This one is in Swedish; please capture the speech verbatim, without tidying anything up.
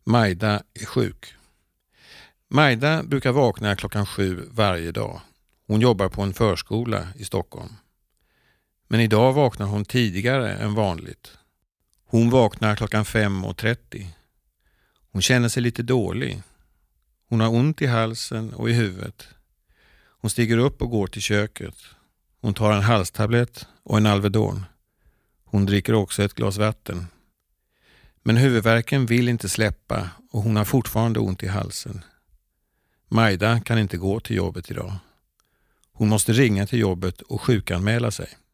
Majda är sjuk. Majda brukar vakna klockan sju varje dag. Hon jobbar på en förskola i Stockholm. Men idag vaknar hon tidigare än vanligt. Hon vaknar klockan fem och trettio. Hon känner sig lite dålig. Hon har ont i halsen och i huvudet. Hon stiger upp och går till köket. Hon tar en halstablett och en Alvedon. Hon dricker också ett glas vatten. Men huvudvärken vill inte släppa och hon har fortfarande ont i halsen. Majda kan inte gå till jobbet idag. Hon måste ringa till jobbet och sjukanmäla sig.